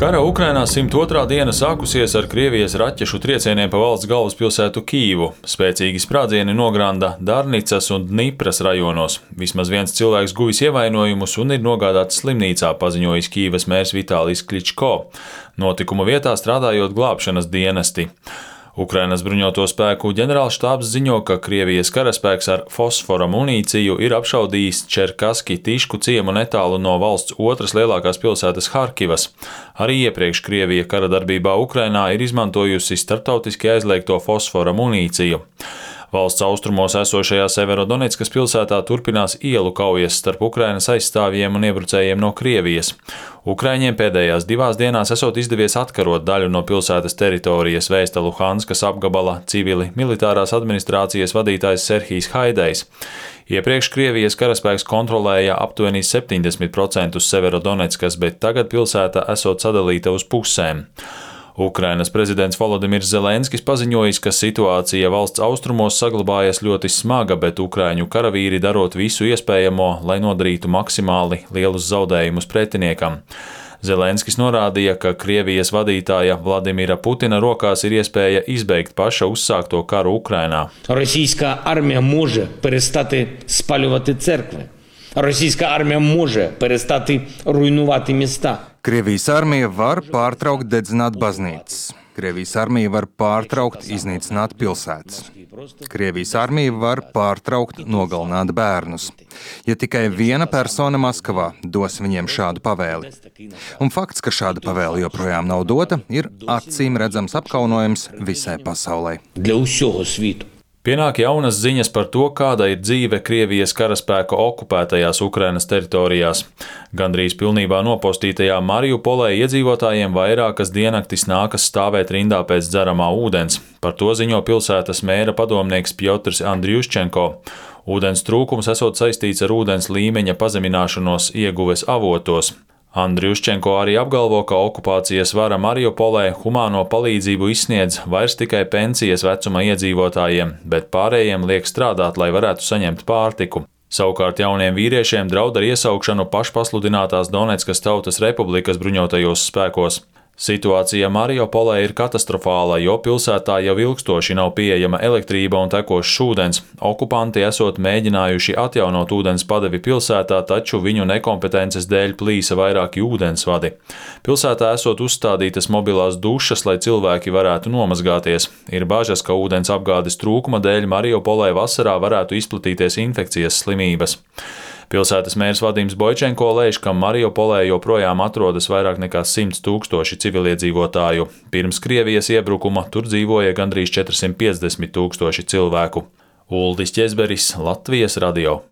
Kara Ukrainā 102. diena sākusies ar Krievijas raķešu triecieniem pa valsts galvaspilsētu Kijivu. Spēcīgi sprādzieni nogranda Darnicas un Dnipras rajonos. Vismaz viens cilvēks guvis ievainojumus un ir nogādāts slimnīcā, paziņojis Kijivas mērs Vitālijs Kličko. Notikuma vietā strādājot glābšanas dienesti. Ukrainas bruņoto spēku ģenerālštābs ziņo, ka Krievijas karaspēks ar fosfora munīciju ir apšaudījis Čerkaski Tišku ciemu netālu no valsts otras lielākās pilsētas Harkivas. Arī iepriekš Krievija kara darbībā Ukrainā ir izmantojusi starptautiski aizliegto fosfora munīciju. Valsts austrumos esošajā Severodoneckas pilsētā turpinās ielu kaujas starp Ukrainas aizstāvjiem un iebrucējiem no Krievijas. Ukraiņiem pēdējās 2 dienās esot izdevies atkarot daļu no pilsētas teritorijas, vēsta Luhanskas apgabala civili-militārās administrācijas vadītājs Serhijs Haidejs. Iepriekš Krievijas karaspēks kontrolēja aptuveni 70% Severodoneckas, bet tagad pilsēta esot sadalīta uz pusēm. Ukrainas prezidents Volodimirs Zelenskis paziņojis, ka situācija valsts austrumos saglabājas ļoti smaga, bet ukraiņu karavīri darot visu iespējamo, lai nodarītu maksimāli lielus zaudējumus pretiniekam. Zelenskis norādīja, ka Krievijas vadītāja Vladimira Putina rokās ir iespēja izbeigt paša uzsākto karu Ukrainā. Російська армія може перестати спалювати церкви. Російська армія може перестати руйнувати міста. Krievijas armija var pārtraukt dedzināt baznīcas. Krievijas armija var pārtraukt iznīcināt pilsētas. Krievijas armija var pārtraukt nogalināt bērnus. Ja tikai viena persona Maskavā dos viņiem šādu pavēli. Un fakts, ka šāda pavēle joprojām nav dota, ir acīm redzams apkaunojums visai pasaulē. Для усього світу. Pienāk jaunas ziņas par to, kāda ir dzīve Krievijas karaspēka okupētajās Ukrainas teritorijās. Gandrīz pilnībā nopostītajā Mariupolē iedzīvotājiem vairākas diennaktis nākas stāvēt rindā pēc dzeramā ūdens. Par to ziņo pilsētas mēra padomnieks Pjotrs Andriuščenko. Ūdens trūkums esot saistīts ar ūdens līmeņa pazemināšanos ieguves avotos. Andriuščenko arī apgalvo, ka okupācijas vara Mariupolē humāno palīdzību izsniedz vairs tikai pensijas vecuma iedzīvotājiem, bet pārējiem liek strādāt, lai varētu saņemt pārtiku. Savukārt jauniem vīriešiem draud ar iesaukšanu pašpasludinātās Doneckas Tautas Republikas bruņotajos spēkos. Situācija Mariupolē ir katastrofāla, jo pilsētā jau ilgstoši nav pieejama elektrība un tekošs ūdens. Okupanti esot mēģinājuši atjaunot ūdens padevi pilsētā, taču viņu nekompetences dēļ plīsa vairāki ūdensvadi. Pilsētā esot uzstādītas mobilās dušas, lai cilvēki varētu nomazgāties. Ir bažas, ka ūdens apgādes trūkuma dēļ Mariupolē vasarā varētu izplatīties infekcijas slimības. Pilsētas mērs Vadims Boičenko lēš, ka Mariupolē joprojām atrodas vairāk nekā 100 000 civiliedzīvotāju. Pirms Krievijas iebrukuma tur dzīvoja gandrīz 450 000 cilvēku. Uldis Ķezberis, Latvijas radio.